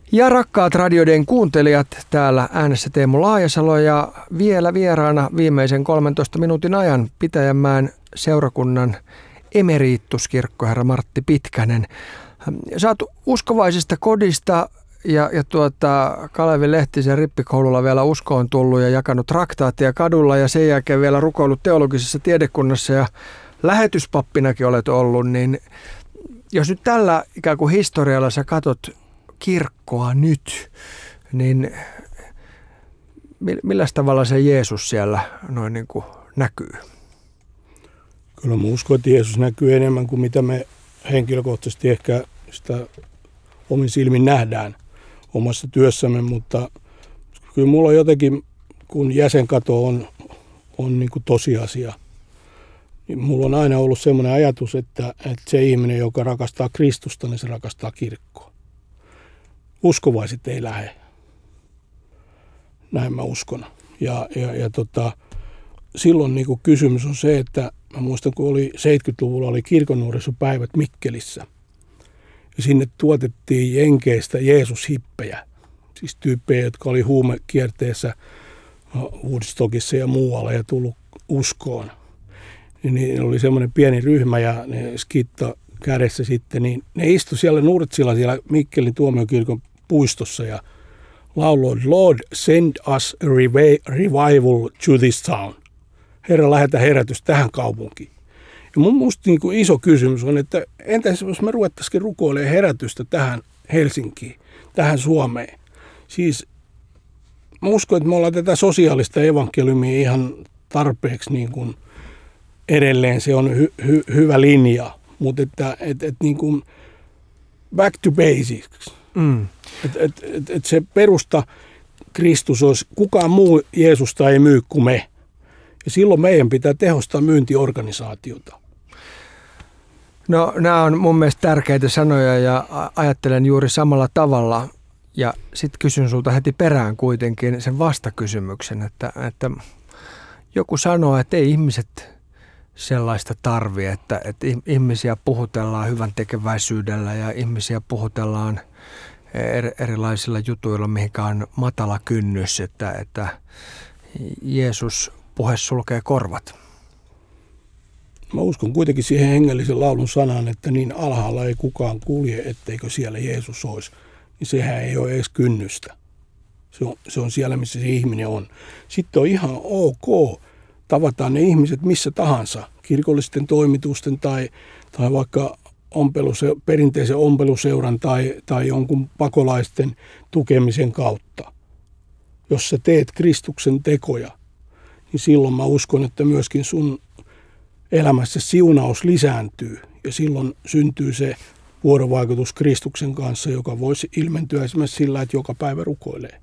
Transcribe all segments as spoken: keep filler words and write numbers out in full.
Ja rakkaat radioiden kuuntelijat, täällä äänessä Teemu Laajasalo ja vielä vieraana viimeisen kolmentoista minuutin ajan Pitäjänmäen seurakunnan emeriittuskirkkoherra Martti Pitkänen. Sä oot uskovaisesta kodista ja, ja tuota, Kalevi Lehtisen rippikoululla vielä uskoon tullut ja jakanut traktaattia kadulla ja sen jälkeen vielä rukoillut teologisessa tiedekunnassa ja lähetyspappinakin olet ollut, niin jos nyt tällä ikään kuin historialla sä katot kirkkoa nyt, niin millä tavalla se Jeesus siellä noin niin kuin näkyy? Kyllä mä uskon, että Jeesus näkyy enemmän kuin mitä me henkilökohtaisesti ehkä sitä omin silmin nähdään omassa työssämme, mutta kyllä mulla on jotenkin, kun jäsenkato on, on niin kuin tosiasia, niin mulla on aina ollut semmoinen ajatus, että, että se ihminen, joka rakastaa Kristusta, niin se rakastaa kirkkoa. Uskovaiset ei lähde. Näin mä uskon. Ja, ja, ja tota, silloin niin kuin kysymys on se, että mä muistan, kun oli seitsemänkymmentäluvulla oli kirkonnuorisopäivät Mikkelissä. Ja sinne tuotettiin Jenkeistä Jeesus-hippejä. Siis tyyppejä, jotka oli huumekierteessä Woodstockissa ja muualla ja tullut uskoon. Niin oli semmoinen pieni ryhmä ja ne skitta kädessä sitten, niin ne istui siellä Nurtsilla siellä Mikkelin tuomiokirkon puistossa ja lauloi, Lord, send us a revival to this town. Herra, lähetä herätys tähän kaupunkiin. Ja mun musta niin kuin iso kysymys on, että entäs jos me ruvettaisikin rukoilemaan herätystä tähän Helsinkiin, tähän Suomeen. Siis mä uskon, että me ollaan tätä sosiaalista evankeliumia ihan tarpeeksi niin kuin edelleen se on hy, hy, hyvä linja, mutta että et, et niin kuin back to basics. Mm. Että et, et, et se perusta Kristus olisi, kukaan muu Jeesusta ei myy kuin me. Ja silloin meidän pitää tehostaa myyntiorganisaatiota. No nämä on mun mielestä tärkeitä sanoja ja ajattelen juuri samalla tavalla. Ja sitten kysyn sulta heti perään kuitenkin sen vastakysymyksen, että, että joku sanoo, että ei ihmiset sellaista tarvitse, että, että ihmisiä puhutellaan hyvän tekeväisyydellä ja ihmisiä puhutellaan erilaisilla jutuilla, mihinkä on matala kynnys, että, että Jeesus puhe sulkee korvat. Mä uskon kuitenkin siihen hengellisen laulun sanaan, että niin alhaalla ei kukaan kulje, etteikö siellä Jeesus olisi. Niin sehän ei ole edes kynnystä. Se on, se on siellä, missä se ihminen on. Sitten on ihan ok. Tavataan ne ihmiset missä tahansa, kirkollisten toimitusten tai, tai vaikka ompeluse, perinteisen ompeluseuran tai, tai jonkun pakolaisten tukemisen kautta. Jos sä teet Kristuksen tekoja, niin silloin mä uskon, että myöskin sun elämässä siunaus lisääntyy ja silloin syntyy se vuorovaikutus Kristuksen kanssa, joka voisi ilmentyä esimerkiksi sillä, että joka päivä rukoilee.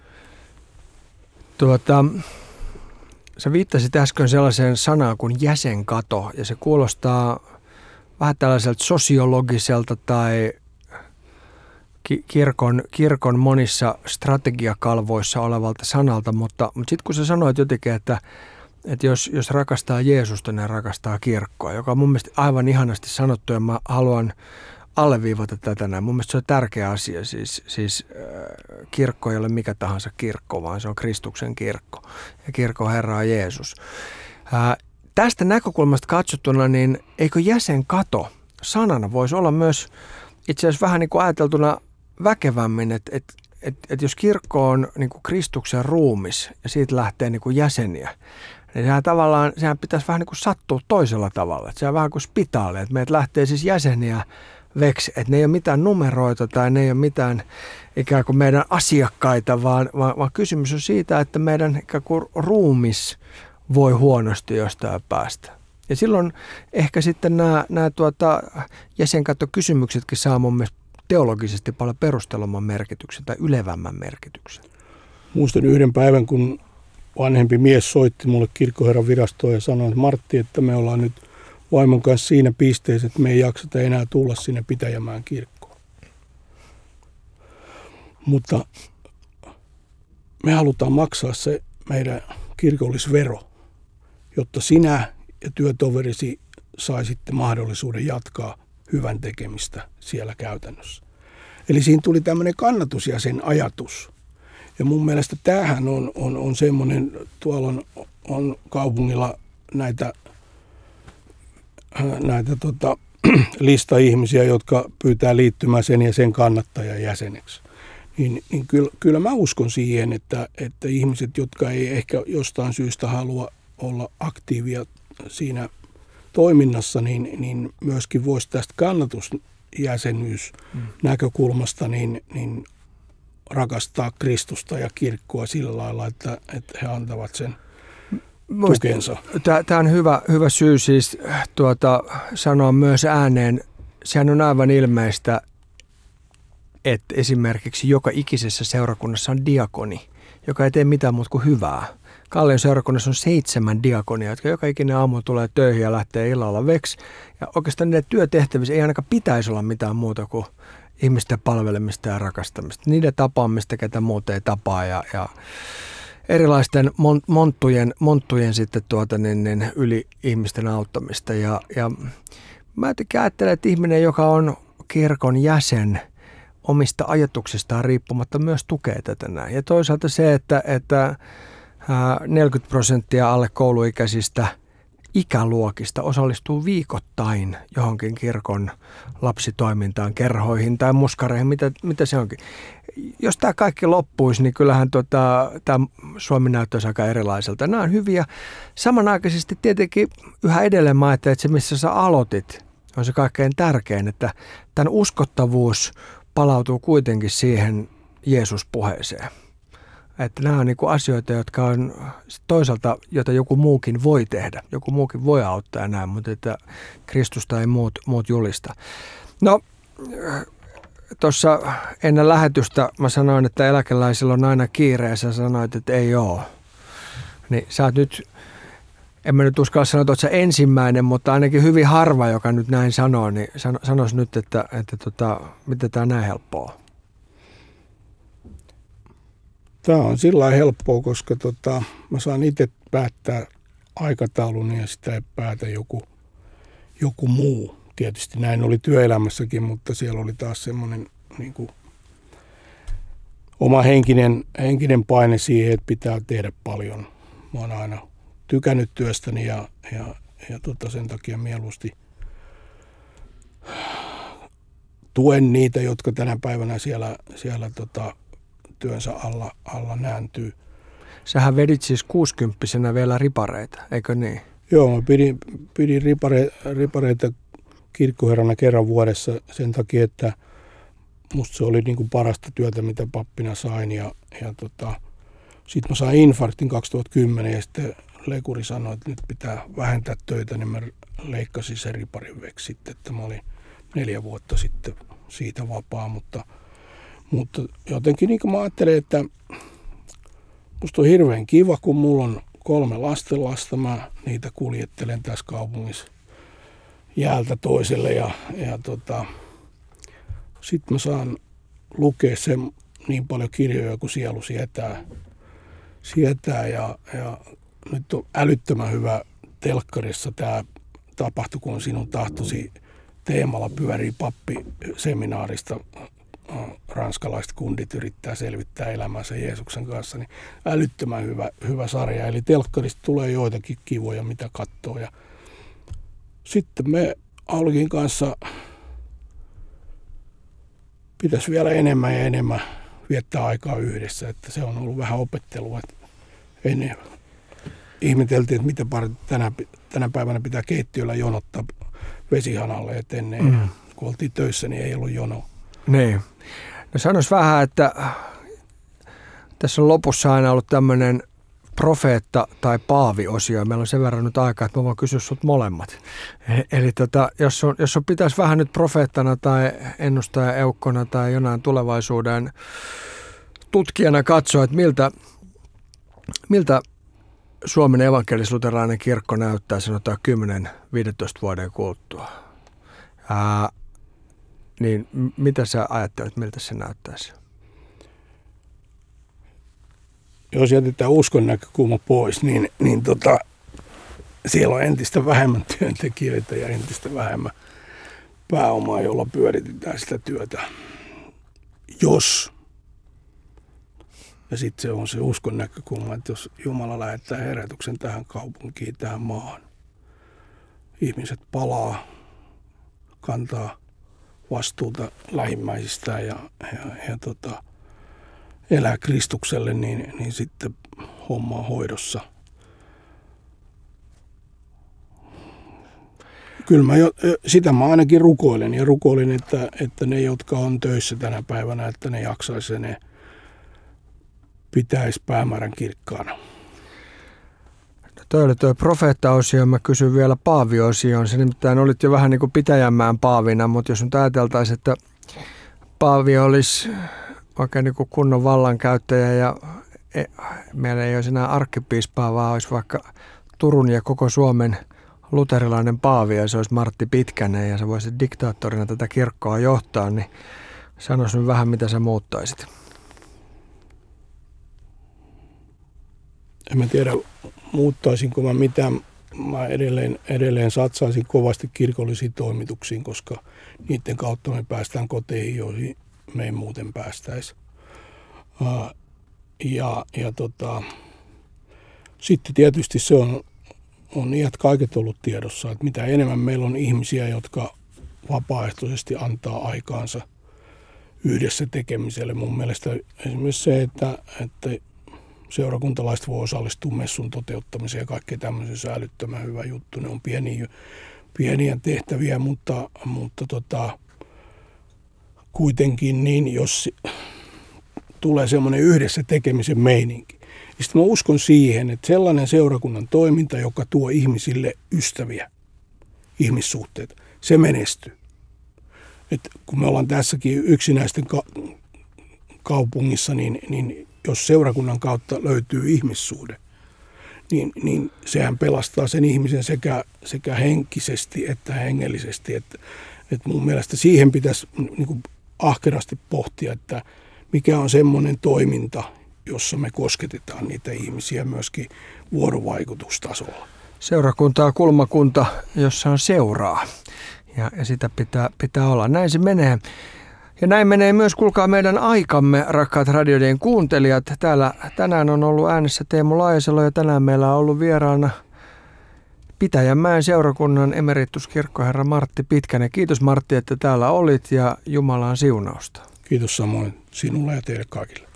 Tuota... Sä viittasit äsken sellaiseen sanaan kuin jäsenkato, ja se kuulostaa vähän tällaiselta sosiologiselta tai kirkon, kirkon monissa strategiakalvoissa olevalta sanalta, mutta, mutta sitten kun sä sanoit jotenkin, että, että jos, jos rakastaa Jeesusta, niin rakastaa kirkkoa, joka on mun mielestä aivan ihanasti sanottu, ja mä haluan alleviivata tätä näin. Mun mielestä se on tärkeä asia, siis, siis äh, kirkko ei ole mikä tahansa kirkko, vaan se on Kristuksen kirkko ja kirkon Herra on Jeesus. Äh, tästä näkökulmasta katsottuna, niin eikö jäsenkato sanana voisi olla myös itse asiassa vähän niin kuin ajateltuna väkevämmin, että et, et, et jos kirkko on niin kuin Kristuksen ruumis ja siitä lähtee niin kuin jäseniä, niin sehän tavallaan, sehän pitäisi vähän niin kuin sattua toisella tavalla. Että se on vähän kuin spitaali, että meiltä lähtee siis jäseniä veksi, että ne ei ole mitään numeroita tai ne ei ole mitään ikään kuin meidän asiakkaita, vaan, vaan, vaan kysymys on siitä, että meidän ikään kuin ruumis voi huonosti jostain päästä. Ja silloin ehkä sitten nämä, nämä tuota, jäsenkattokysymyksetkin saa mun mielestä teologisesti paljon perustelumman merkityksen tai ylevämmän merkityksen. Muistan yhden päivän, kun vanhempi mies soitti mulle kirkkoherran virastoon ja sanoi, että Martti, että me ollaan nyt vaimon kanssa siinä pisteessä, että me ei jakseta enää tulla sinne Pitäjänmäen kirkkoon. Mutta me halutaan maksaa se meidän kirkollisvero, jotta sinä ja työtoverisi saisitte mahdollisuuden jatkaa hyvän tekemistä siellä käytännössä. Eli siinä tuli tämmöinen kannatusjäsen ajatus. Ja mun mielestä tämähän on, on, on semmoinen, tuolla on, on kaupungilla näitä, näitä tota, lista ihmisiä, jotka pyytää liittymään sen ja sen kannattajan jäseneksi. Niin, niin kyllä, kyllä mä uskon siihen, että, että ihmiset, jotka ei ehkä jostain syystä halua olla aktiivia siinä toiminnassa, niin, niin myöskin voisi tästä kannatusjäsenyysnäkökulmasta niin, niin rakastaa Kristusta ja kirkkoa sillä lailla, että, että he antavat sen tukensa. Tämä on hyvä, hyvä syy siis tuota, sanoa myös ääneen. Sehän on aivan ilmeistä, että esimerkiksi joka ikisessä seurakunnassa on diakoni, joka ei tee mitään muuta kuin hyvää. Kallion seurakunnassa on seitsemän diakonia, jotka joka ikinen aamu tulee töihin ja lähtee illalla veksi. Ja oikeastaan niiden työtehtävissä ei ainakaan pitäisi olla mitään muuta kuin ihmisten palvelemista ja rakastamista. Niiden tapaamista, ketä muut ei tapaa ja, ja erilaisten monttujen, monttujen sitten tuota, niin, niin, yli ihmisten auttamista. Ja, ja mä jotenkin ajattelen, että ihminen, joka on kirkon jäsen, omista ajatuksistaan riippumatta myös tukee tätä näin. Ja toisaalta se, että, että neljäkymmentä prosenttia alle kouluikäisistä ikäluokista osallistuu viikoittain johonkin kirkon lapsitoimintaan, kerhoihin tai muskareihin, mitä, mitä se onkin. Jos tämä kaikki loppuisi, niin kyllähän tota, tämä Suomi näyttäisi aika erilaiselta. Nämä on hyviä. Samanaikaisesti tietenkin yhä edelleen mä ajattelen, että se missä sä aloitit on se kaikkein tärkein, että tämän uskottavuus palautuu kuitenkin siihen Jeesus-puheeseen. Että nämä on niin kuin asioita, jotka on toisaalta, joita joku muukin voi tehdä. Joku muukin voi auttaa ja näin, mutta että Kristusta ei muut, muut julista. No, tuossa ennen lähetystä mä sanoin, että eläkeläisillä on aina kiire ja sä sanoit, että ei ole. Niin sä oot nyt, en mä nyt uskalla sanoa, että oot sä ensimmäinen, mutta ainakin hyvin harva, joka nyt näin sanoo, niin sanoisi nyt, että, että tota, miten tää on näin helppoa. Tämä on sillä lailla helppoa, koska tota, mä saan itse päättää aikataulun ja sitä ei päätä joku, joku muu. Tietysti näin oli työelämässäkin, mutta siellä oli taas semmoinen niin kuin oma henkinen, henkinen paine siihen, että pitää tehdä paljon. Mä oon aina tykännyt työstäni ja, ja, ja tota sen takia mieluusti tuen niitä, jotka tänä päivänä siellä, siellä tota, työnsä alla, alla nääntyy. Sähän vedit siis kuusikymppisenä vielä ripareita, eikö niin? Joo, mä pidin, pidin ripare, ripareita kirkkoherrana kerran vuodessa sen takia, että musta se oli niin kuin parasta työtä, mitä pappina sain. Ja, ja tota, sitten mä sain infarktin kaksituhattakymmenen ja sitten lekuri sanoi, että nyt pitää vähentää töitä, niin mä leikkasin sen riparin veksi sitten, että mä olin neljä vuotta sitten siitä vapaa, mutta Mutta jotenkin niin kuin mä ajattelen, että musta on hirveän kiva, kun mulla on kolme lastenlasta. Mä niitä kuljettelen tässä kaupungissa jäältä toiselle ja, ja tota, sitten mä saan lukea sen niin paljon kirjoja kuin sielu sietää. sietää ja, ja nyt on älyttömän hyvä telkkarissa tämä Tapahtu, kun sinun tahtosi teemalla pyörii pappiseminaarista. Ranskalaiset kundit yrittää selvittää elämänsä Jeesuksen kanssa, niin älyttömän hyvä, hyvä sarja. Eli telkkarista tulee joitakin kivoja, mitä katsoo. Ja sitten me Aulikin kanssa pitäisi vielä enemmän ja enemmän viettää aikaa yhdessä. Että se on ollut vähän opettelua. Ennen ihmeteltiin, että mitä pari tänä, tänä päivänä pitää keittiöllä jonottaa vesihanalle. Että ennen, mm. kun oltiin töissä, niin ei ollut jonoa. Niin. No sanois vähän, että tässä on lopussa aina ollut tämmöinen profeetta- tai paavi-osio. Meillä on sen verran nyt aikaa, että mä voin kysyä sut molemmat. Eli tota, jos sun, jos sun pitäisi vähän nyt profeettana tai ennustaja-eukkona tai jonain tulevaisuuden tutkijana katsoa, että miltä, miltä Suomen evankelis-luterilainen kirkko näyttää sanotaan kymmenen viisitoista vuoden kuluttua. Ää, Niin mitä sä ajattelet, miltä se näyttäisi? Jos jätetään uskon näkökulma pois, niin, niin tota, siellä on entistä vähemmän työntekijöitä ja entistä vähemmän pääomaa, jolla pyöritetään sitä työtä. jos, ja sitten se on se uskon näkökulma, että jos Jumala lähettää herätyksen tähän kaupunkiin, tähän maahan, ihmiset palaa, kantaa vastuuta lähimmäisistään ja, ja, ja tota, elää Kristukselle, niin, niin sitten homma on hoidossa. Kyllä mä jo, sitä mä ainakin rukoilen ja rukoilen, että, että ne, jotka on töissä tänä päivänä, että ne jaksaisi ja ne pitäisi päämäärän kirkkaana. No toi oli tuo profeetta-osio, mä kysyn vielä paavi-osioon. Se nimittäin olit jo vähän niin kuin Pitäjänmäen paavina, mutta jos nyt ajateltaisiin, että paavi olisi oikein niin kuin kunnon vallankäyttäjä ja meillä ei olisi enää arkkipiispaa, vaan olisi vaikka Turun ja koko Suomen luterilainen paavi ja se olisi Martti Pitkänen ja se voisi diktaattorina tätä kirkkoa johtaa, niin sanoisi nyt vähän, mitä sä muuttaisit. En mä tiedä, muuttaisinko mä mitään. Mä edelleen, edelleen satsaisin kovasti kirkollisiin toimituksiin, koska niiden kautta me päästään koteihin, joihin me ei muuten päästäisi. Ja, ja tota, sitten tietysti se on, on iät kaiket ollut tiedossa, että mitä enemmän meillä on ihmisiä, jotka vapaaehtoisesti antaa aikaansa yhdessä tekemiselle. Mun mielestä esimerkiksi se, että, että seurakuntalaiset voi osallistua messun toteuttamiseen ja kaikki tämmöisen älyttömän hyvä juttu. Ne on pieniä, pieniä tehtäviä, mutta, mutta tota, kuitenkin niin, jos tulee semmoinen yhdessä tekemisen meininki. Sitten mä uskon siihen, että sellainen seurakunnan toiminta, joka tuo ihmisille ystäviä, ihmissuhteita, se menestyy. Et kun me ollaan tässäkin yksinäisten ka- kaupungissa, niin, niin jos seurakunnan kautta löytyy ihmissuhde, niin, niin sehän pelastaa sen ihmisen sekä, sekä henkisesti että hengellisesti. Että, että mun mielestä siihen pitäisi niin kuin ahkerasti pohtia, että mikä on semmoinen toiminta, jossa me kosketetaan niitä ihmisiä myöskin vuorovaikutustasolla. Seurakunta on kulmakunta, jossa on seuraa ja, ja sitä pitää, pitää olla. Näin se menee. Ja näin menee myös, kuulkaa, meidän aikamme, rakkaat radioiden kuuntelijat. Täällä tänään on ollut äänessä Teemu Laajasalo ja tänään meillä on ollut vieraana Pitäjänmäen seurakunnan emerituskirkkoherra Martti Pitkänen. Kiitos Martti, että täällä olit ja Jumalan siunausta. Kiitos samoin sinulle ja teille kaikille.